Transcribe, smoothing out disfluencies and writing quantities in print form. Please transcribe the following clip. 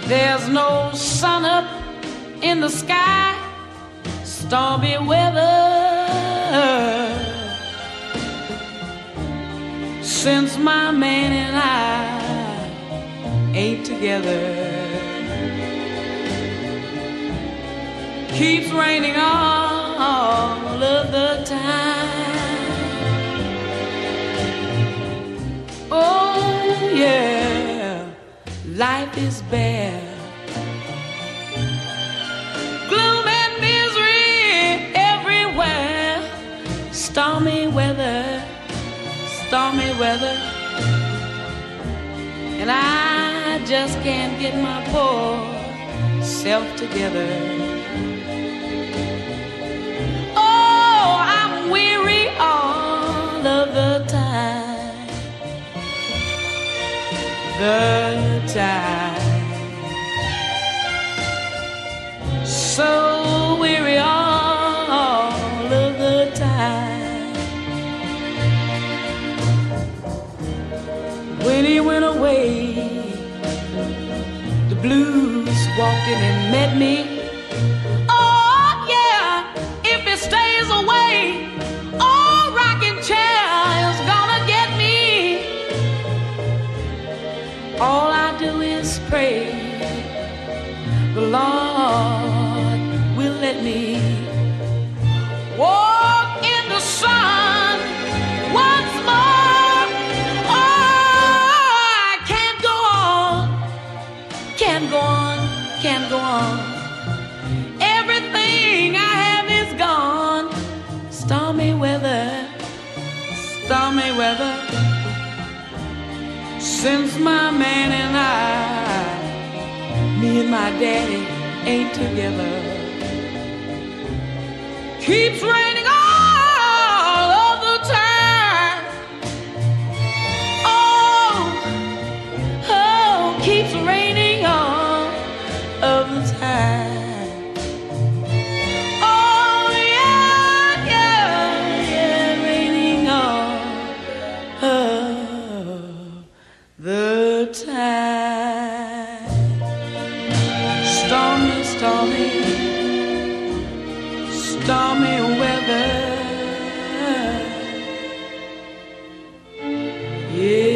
There's no sun up in the sky, stormy weather. Since my man and I ain't together, keeps raining all of the time. Oh yeah, life is bare, gloom and misery everywhere. Stormy weather, stormy weather, and I just can't get my poor self together. Oh, I'm weary all of the time, so weary all of the time. When he went away, the blues walked in and met me. Oh yeah, if he stays away, oh, rocking chair is gonna get me. All I do is pray the Lord will let me walk in the sun once more. Oh, I can't go on, can't go on, can't go on. Everything I have is gone. Stormy weather, stormy weather. Since my man and I, me and my daddy ain't together, keeps raining all of the time. Oh, oh, keeps raining all of the time. Oh yeah, yeah, yeah, raining all of the time. Stormy, stormy, stormy weather. Yeah.